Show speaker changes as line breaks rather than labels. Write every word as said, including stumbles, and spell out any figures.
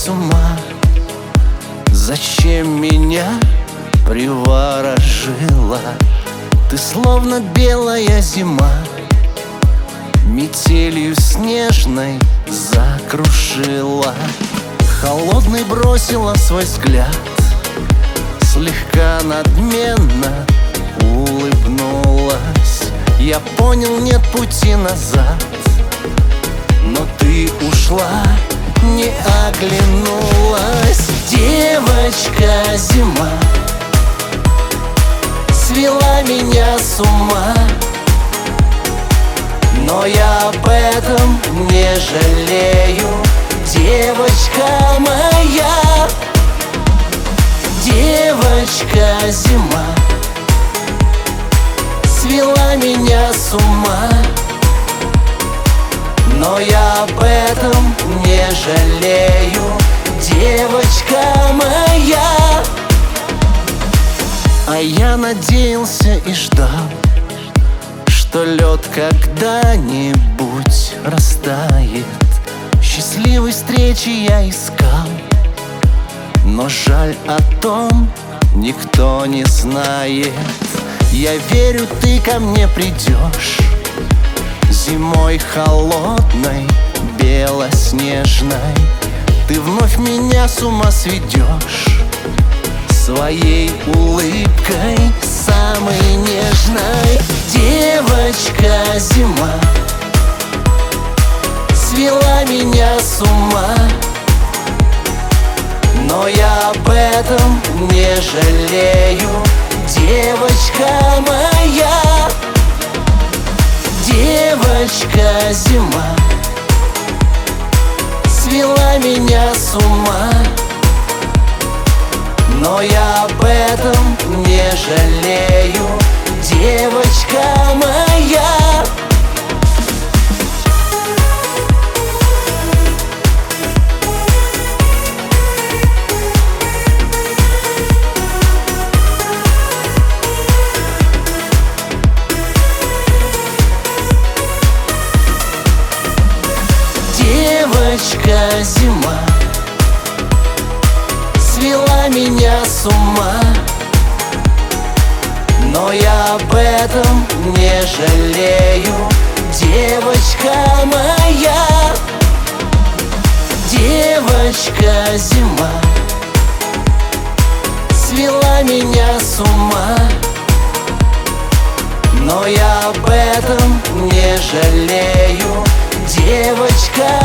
с ума. Зачем меня приворожила? Ты словно белая зима, метелью снежной закружила. Холодный бросила свой взгляд, слегка надменно улыбнулась. Я понял, нет пути назад, но ты ушла, не оглянулась. Девочка зима свела меня с ума, но я об этом не жалею. Девочка моя, девочка зима свела меня с ума, но я об этом не жалею. Девочка моя. А я надеялся и ждал, что лед когда-нибудь растает. Счастливой встречи я искал, но жаль, о том никто не знает. Я верю, ты ко мне придешь зимой холодной, белоснежной. Ты вновь меня с ума сведешь своей улыбкой самой нежной. Девочка зима свела меня с ума, но я об этом не жалею. Девочка моя, девочка зима свела меня с ума, но я об этом не жалею. Девочка моя. Девочка зима свела меня с ума, но я об этом не жалею. Девочка моя, девочка зима свела меня с ума, но я об этом не жалею. Девочка